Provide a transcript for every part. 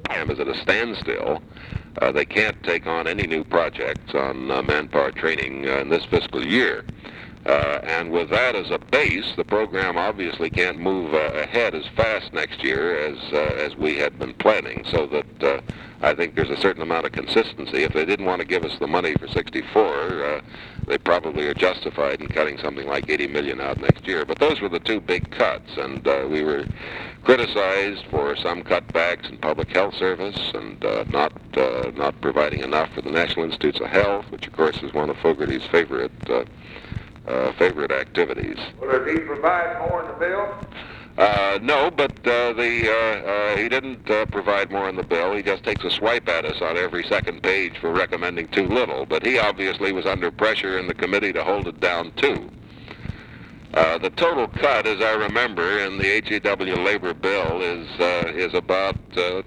time is at a standstill. They can't take on any new projects on manpower training in this fiscal year. And with that as a base, the program obviously can't move ahead as fast next year as we had been planning, so that I think there's a certain amount of consistency. If they didn't want to give us the money for 64, they probably are justified in cutting something like 80 million out next year. But those were the two big cuts, and we were criticized for some cutbacks in public health service and not providing enough for the National Institutes of Health, which of course is one of Fogarty's favorite activities. Well, did he provide more in the bill? No, but he didn't provide more in the bill. He just takes a swipe at us on every second page for recommending too little. But he obviously was under pressure in the committee to hold it down too. The total cut, as I remember, in the HEW labor bill is about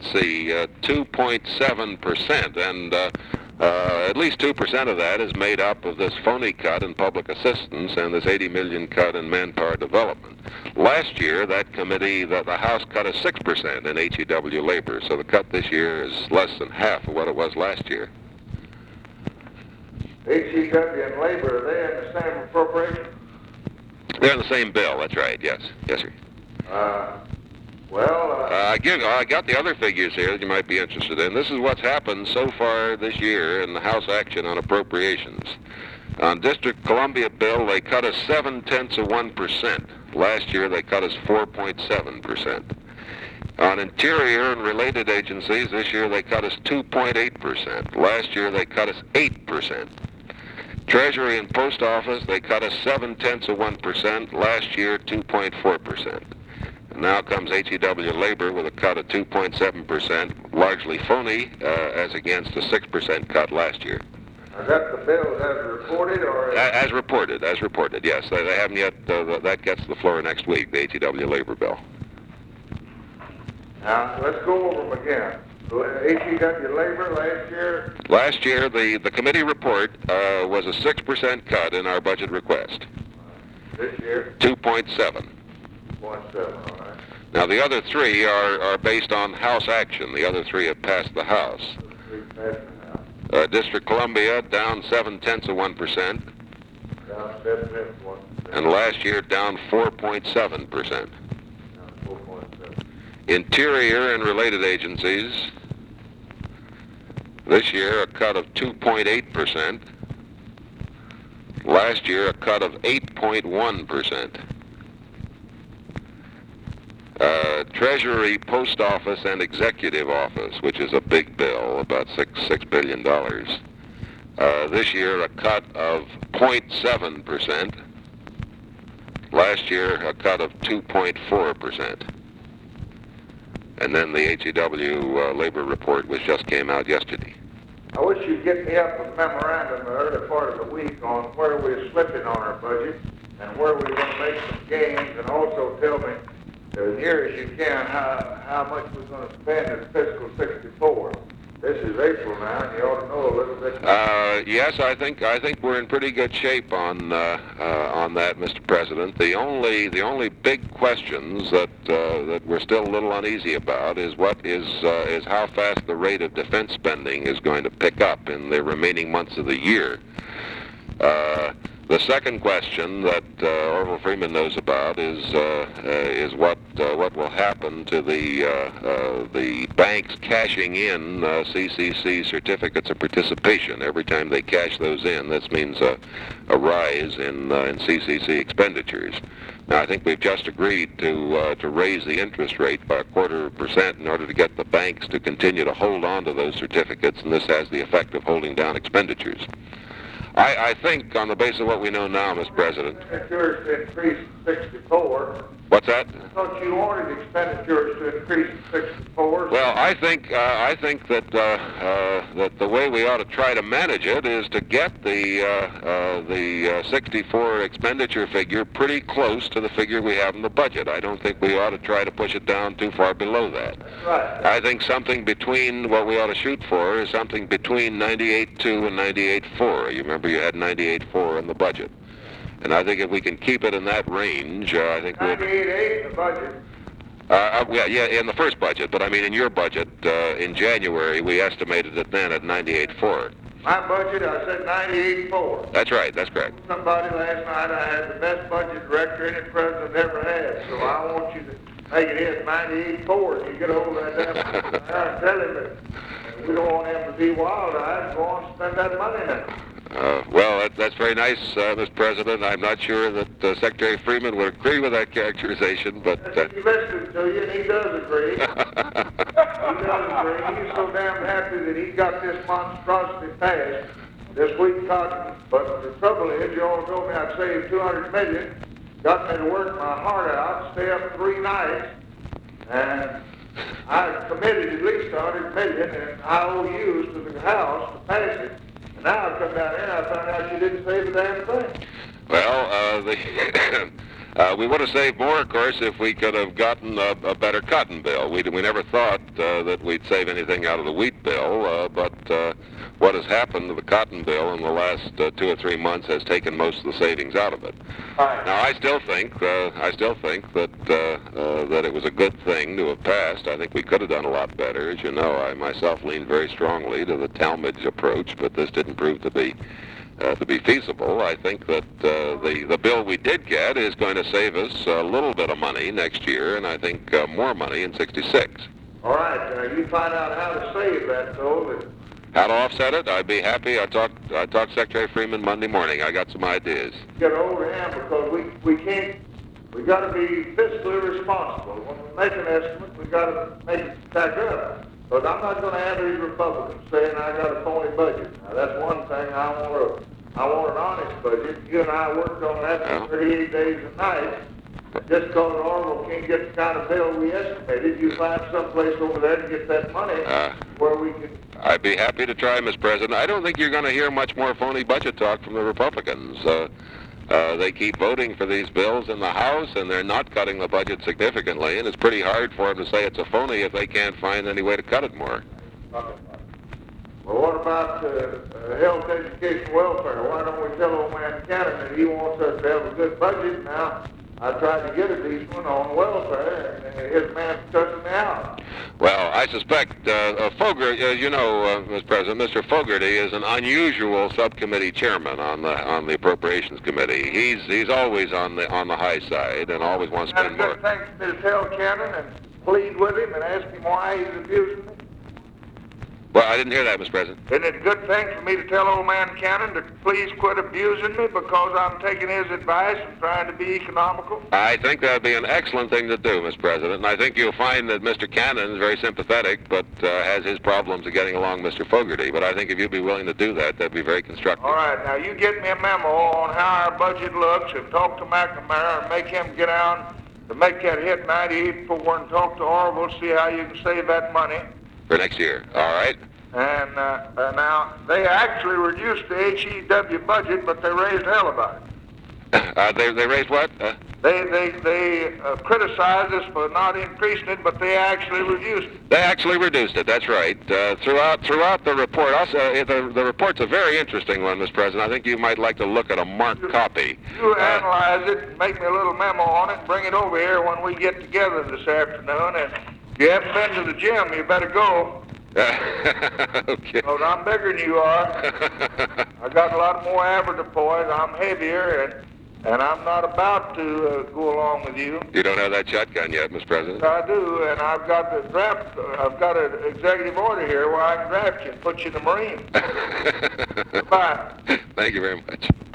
2.7%, and at least 2% of that is made up of this phony cut in public assistance and this 80 million cut in manpower development. Last year, that committee, the House cut us 6% in HEW labor, so the cut this year is less than half of what it was last year. HEW and labor, are they in the same appropriation? They're in the same bill, that's right, yes. Yes, sir. I got the other figures here that you might be interested in. This is what's happened so far this year in the House action on appropriations. On District Columbia bill, they cut us 0.7%. Last year, they cut us 4.7%. On Interior and related agencies, this year they cut us 2.8%. Last year, they cut us 8%. Treasury and Post Office, they cut us 0.7%. Last year, 2.4%. Now comes HEW labor with a cut of 2.7%, largely phony, as against a 6% cut last year. Is that the bill as reported, or? As reported, yes. They haven't yet, that gets to the floor next week, the HEW labor bill. Now, let's go over them again. HEW labor last year? Last year, the committee report was a 6% cut in our budget request. This year? 2.7. 2.7, all right. Now, the other three are based on House action. The other three have passed the House. District Columbia, down 0.7%. Down 7.1%. And last year, down 4.7%. Down 4.7. Interior and related agencies, this year a cut of 2.8%. Last year, a cut of 8.1%. Treasury, Post Office, and Executive Office, which is a big bill, about $6 billion. This year, a cut of 0.7%. Last year, a cut of 2.4%. And then the HEW labor report just came out yesterday. I wish you'd get me up a memorandum the early part of the week on where we're slipping on our budget and where we're going to make some gains, and also tell me as near as you can how much we're going to spend in fiscal 64. This is April now, and you ought to know a little bit. Yes, I think we're in pretty good shape on that, Mr. President. The only big questions that we're still a little uneasy about is how fast the rate of defense spending is going to pick up in the remaining months of the year. The second question that Orville Freeman knows about is what will happen to the banks cashing in CCC certificates of participation. Every time they cash those in, this means a rise in CCC expenditures. Now, I think we've just agreed to raise the interest rate by 0.25% in order to get the banks to continue to hold on to those certificates, and this has the effect of holding down expenditures. I think, on the basis of what we know now, Mr. President. Expenditures to increase to 64. What's that? I thought you wanted expenditures to increase to 64. Well, I think that the way we ought to try to manage it is to get the 64 expenditure figure pretty close to the figure we have in the budget. I don't think we ought to try to push it down too far below that. That's right. I think something between what we ought to shoot for is something between 98.2 and 98.4. You remember you had 98.4 in the budget. And I think if we can keep it in that range, I think we'll... 98.8 in the budget. Yeah, in the first budget, but I mean in your budget in January, we estimated it then at 98.4. My budget, I said 98.4. That's right. That's correct. Somebody last night, I had the best budget director any president ever had, so I want you to make it hit 98.4 and you get a hold of that damn and tell him that we don't want him to be wild-eyed and go on and spend that money now. Well, that's very nice, Mr. President. I'm not sure that Secretary Freeman would agree with that characterization, but... He listened to you, and he does agree. He does agree. He's so damn happy that he got this monstrosity passed this week, Cotton. But the trouble is, you all told me I'd save $200 million, got me to work my heart out, stay up 3 nights, and I committed at least $100 million in IOUs to the House to pass it. And now I come down here and I found out you didn't save a damn thing. Well, we would have saved more, of course, if we could have gotten a better cotton bill. We never thought that we'd save anything out of the wheat bill, but what has happened to the cotton bill in the last 2 or 3 months has taken most of the savings out of it. Right. Now, I still think that that it was a good thing to have passed. I think we could have done a lot better. As you know, I myself leaned very strongly to the Talmadge approach, but this didn't prove to be feasible. I think that the bill we did get is going to save us a little bit of money next year, and I think more money in '66. All right, you find out how to save that, though. How to offset it? I'd be happy. I talked Secretary Freeman Monday morning. I got some ideas. Get over him because we can't. We got to be fiscally responsible. When we make an estimate, we got to make it stack up. But I'm not going to have these Republicans saying I got a phony budget. Now that's one thing I want an honest budget. You and I worked on that for 38 days and nights. Just because Orville can't get the kind of bill we estimated, you find someplace over there to get that money where we can... I'd be happy to try, Mr. President. I don't think you're going to hear much more phony budget talk from the Republicans. They keep voting for these bills in the House, and they're not cutting the budget significantly, and it's pretty hard for them to say it's a phony if they can't find any way to cut it more. Well, what about health, education, welfare? Why don't we tell old man Cannon that he wants us to have a good budget now? I tried to get a decent one on welfare, and his man's cussing me out. Well, I suspect Fogarty, Mr. President, Mr. Fogarty is an unusual subcommittee chairman on the Appropriations Committee. He's always on the high side and always wants to spend more. Good thing for me to tell Cannon and plead with him and ask him why he's abusing me. Well, I didn't hear that, Mr. President. Isn't it a good thing for me to tell old man Cannon to please quit abusing me because I'm taking his advice and trying to be economical? I think that would be an excellent thing to do, Mr. President, and I think you'll find that Mr. Cannon is very sympathetic, but has his problems of getting along with Mr. Fogarty. But I think if you'd be willing to do that, that'd be very constructive. All right, now you get me a memo on how our budget looks and talk to McNamara and make him get down to make that hit 98.4 and talk to Orville, see how you can save that money. For next year, all right? And now, they actually reduced the HEW budget, but they raised hell about it. They raised what? They criticized us for not increasing it, but they actually reduced it. They actually reduced it, that's right. Throughout the report, the report's a very interesting one, Mr. President. I think you might like to look at a marked copy. You analyze it, make me a little memo on it, and bring it over here when we get together this afternoon. And if you haven't been to the gym, you better go. Okay. Well, I'm bigger than you are. I got a lot more avoirdupois. I'm heavier, and I'm not about to go along with you. You don't have that shotgun yet, Mr. President? I do, and I've got the draft. I've got an executive order here where I can draft you and put you in the Marines. Bye. Thank you very much.